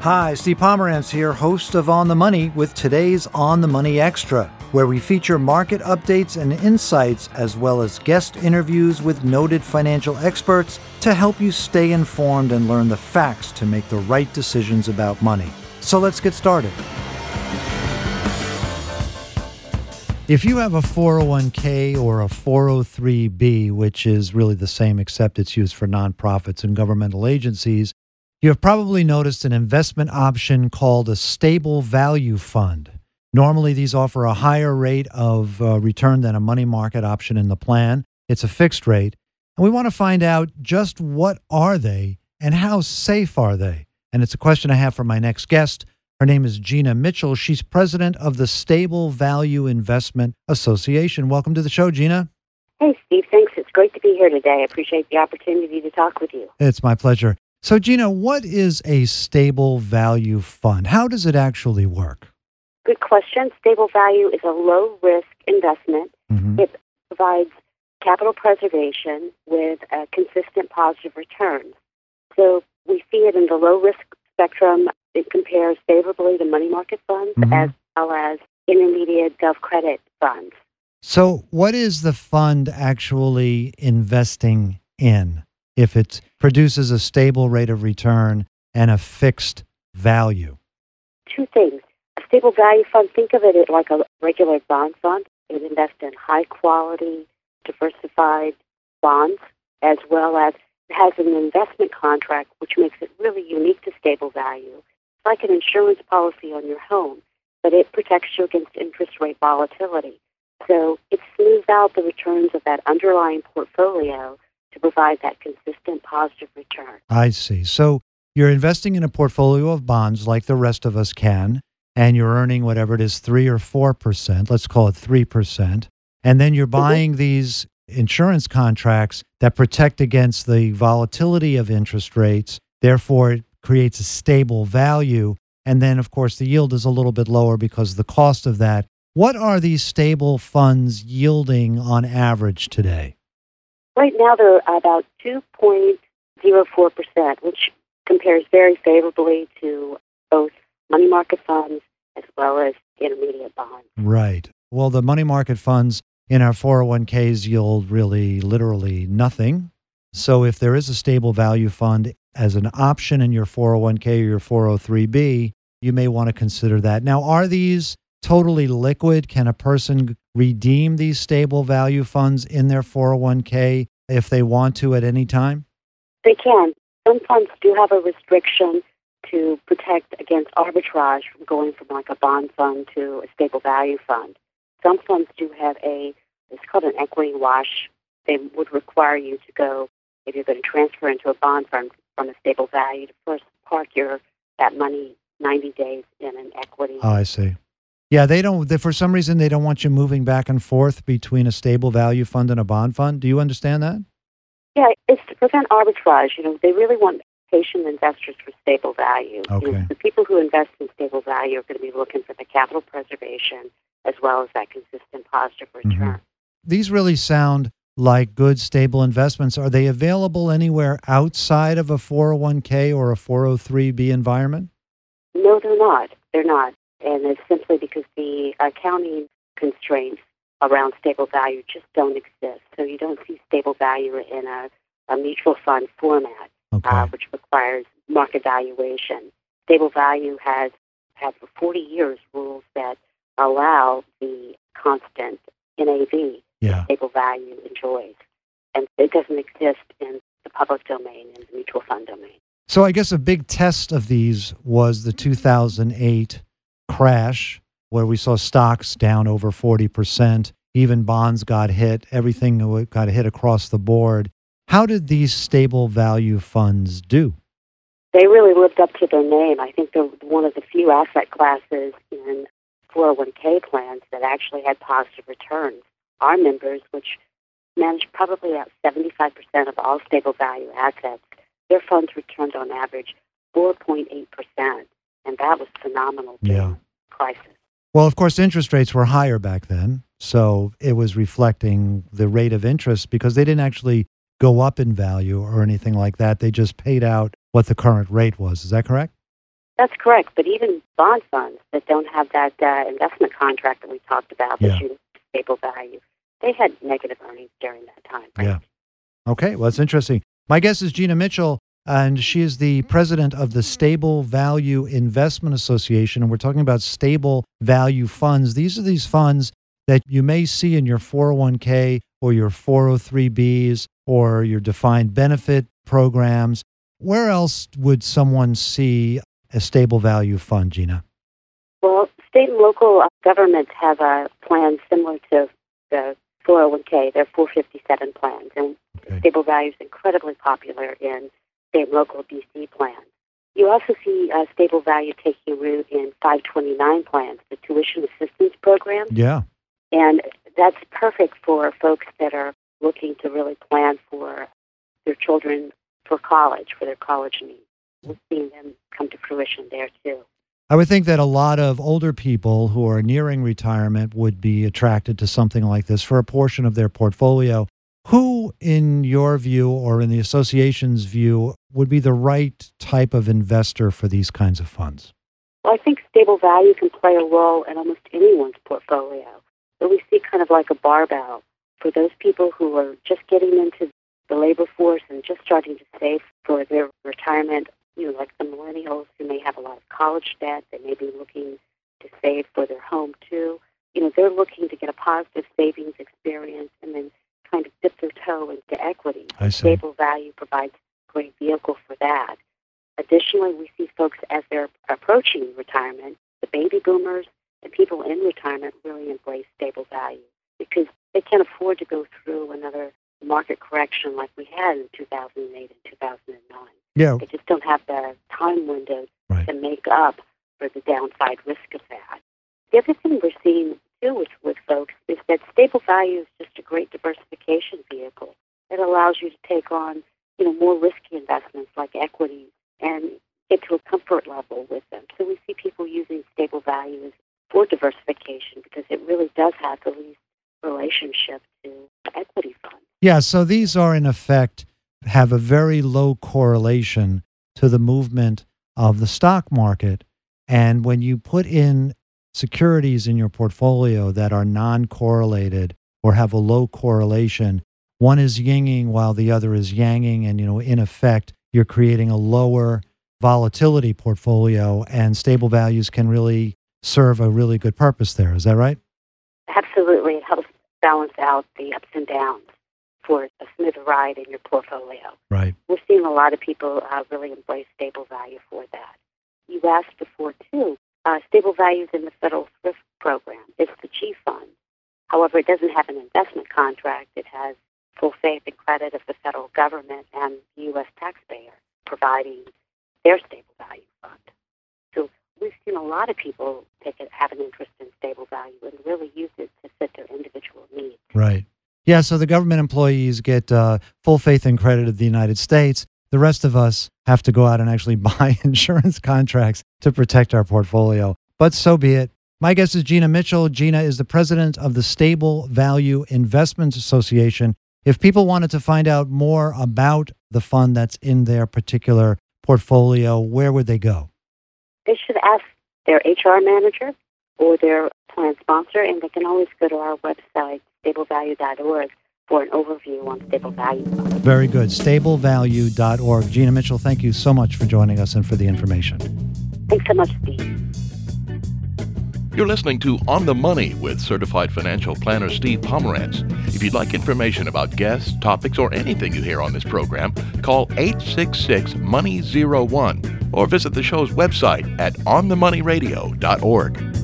Hi, Steve Pomerantz here, host of On the Money with today's On the Money Extra, where we feature market updates and insights as well as guest interviews with noted financial experts to help you stay informed and learn the facts to make the right decisions about money. So let's get started. If you have a 401k or a 403b, which is really the same except it's used for nonprofits and governmental agencies, you have probably noticed an investment option called a stable value fund. Normally, these offer a higher rate of return than a money market option in the plan. It's a fixed rate. And we want to find out just what are they and how safe are they? And it's a question I have for my next guest. Her name is Gina Mitchell. She's president of the Stable Value Investment Association. Welcome to the show, Gina. Hey, Steve. Thanks. It's great to be here today. I appreciate the opportunity to talk with you. It's my pleasure. So, Gina, what is a stable value fund? How does it actually work? Good question. Stable value is a low-risk investment. It provides capital preservation with a consistent positive return. So we see it in the low-risk spectrum. It compares favorably to money market funds as well as intermediate gov credit funds. So what is the fund actually investing in if it produces a stable rate of return and a fixed value? Two things. A stable value fund, think of it like a regular bond fund. It invests in high-quality, diversified bonds, as well as it has an investment contract, which makes it really unique to stable value. It's like an insurance policy on your home, but it protects you against interest rate volatility. So it smooths out the returns of that underlying portfolio to provide that consistent positive return. I see. So you're investing in a portfolio of bonds like the rest of us can, and you're earning whatever it is, 3 or 4%, let's call it 3%. And then you're buying these insurance contracts that protect against the volatility of interest rates. Therefore, it creates a stable value. And then, of course, the yield is a little bit lower because of the cost of that. What are these stable funds yielding on average today? Right now, they're about 2.04%, which compares very favorably to both money market funds as well as intermediate bonds. Right. Well, the money market funds in our 401ks yield really literally nothing. So if there is a stable value fund as an option in your 401k or your 403b, you may want to consider that. Now, are these totally liquid? Can a person redeem these stable value funds in their 401k if they want to at any time? They can. Some funds do have a restriction to protect against arbitrage from going from like a bond fund to a stable value fund. Some funds do have it's called an equity wash. They would require you to go, if you're going to transfer into a bond fund from a stable value, to first park that money 90 days in an equity. Oh, I see. Yeah, for some reason, they don't want you moving back and forth between a stable value fund and a bond fund. Do you understand that? Yeah, it's to prevent arbitrage. They really want patient investors for stable value. Okay. The people who invest in stable value are going to be looking for the capital preservation as well as that consistent positive return. These really sound like good, stable investments. Are they available anywhere outside of a 401k or a 403b environment? No, they're not. They're not. And it's simply because the accounting constraints around stable value just don't exist. So you don't see stable value in a mutual fund format, which requires market valuation. Stable value has had for 40 years rules that allow the constant NAV stable value enjoys. And it doesn't exist in the public domain and the mutual fund domain. So I guess a big test of these was the 2008 crash, where we saw stocks down over 40%. Even bonds got hit. Everything got hit across the board. How did these stable value funds do? They really lived up to their name. I think they're one of the few asset classes in 401k plans that actually had positive returns. Our members, which manage probably about 75% of all stable value assets, their funds returned on average 4.8%. And that was phenomenal during the crisis. Well, of course, interest rates were higher back then. So it was reflecting the rate of interest because they didn't actually go up in value or anything like that. They just paid out what the current rate was. Is that correct? That's correct. But even bond funds that don't have that investment contract that we talked about, that you stable value, they had negative earnings during that time. Right? Yeah. Okay. Well, that's interesting. My guest is Gina Mitchell, and she is the president of the Stable Value Investment Association. And we're talking about stable value funds. These are these funds that you may see in your 401k or your 403bs or your defined benefit programs. Where else would someone see a stable value fund, Gina? Well, state and local governments have a plan similar to the 401k. They're 457 plans, and stable value is incredibly popular in state and local DC plans. You also see stable value taking root in 529 plans, the tuition assistance program. Yeah. And that's perfect for folks that are looking to really plan for their children for college, for their college needs. We're seeing them come to fruition there, too. I would think that a lot of older people who are nearing retirement would be attracted to something like this for a portion of their portfolio. Who, in your view or in the association's view, would be the right type of investor for these kinds of funds? Well, I think stable value can play a role in almost anyone's portfolio. So we see kind of like a barbell for those people who are just getting into the labor force and just starting to save for their retirement, like the millennials who may have a lot of college debt. They may be looking to save for their home, too. They're looking to get a positive savings experience and then kind of dip their toe into equity. Stable value provides a great vehicle for that. Additionally, we see folks as they're approaching retirement, the baby boomers and people in retirement really embrace stable value because they can't afford to go through another market correction like we had in 2008 and 2009. Yeah. They just don't have the time window to make up for the downside risk of that. The other thing we're seeing, too, with folks is that stable value is just a great diversification vehicle. It allows you to take on, more risky investments like equities and get to a comfort level with them. So we see people using stable value for diversification because it really does have the least relationship to equity funds. Yeah, so these are in effect have a very low correlation to the movement of the stock market. And when you put in securities in your portfolio that are non-correlated or have a low correlation, one is yinging while the other is yanging. And, in effect, you're creating a lower volatility portfolio, and stable values can really serve a really good purpose there. Is that right? Absolutely. It helps balance out the ups and downs for a smoother ride in your portfolio. Right. We're seeing a lot of people really embrace stable value for that. You asked before, too, stable values in the federal thrift program. It's the G Fund. However, it doesn't have an investment contract. It has full faith and credit of the federal government and the U.S. taxpayer providing their stable value fund. So we've seen a lot of people have an interest in stable value and really use it to fit their individual needs. Right. Yeah, so the government employees get full faith and credit of the United States. The rest of us have to go out and actually buy insurance contracts to protect our portfolio. But so be it. My guest is Gina Mitchell. Gina is the president of the Stable Value Investment Association. If people wanted to find out more about the fund that's in their particular portfolio, where would they go? They should ask their HR manager or their plan sponsor, and they can always go to our website, stablevalue.org, for an overview on stable value. Very good. Stablevalue.org. Gina Mitchell, thank you so much for joining us and for the information. Thanks so much, Steve. You're listening to On the Money with certified financial planner Steve Pomerantz. If you'd like information about guests, topics, or anything you hear on this program, call 866-MONEY-01 or visit the show's website at onthemoneyradio.org.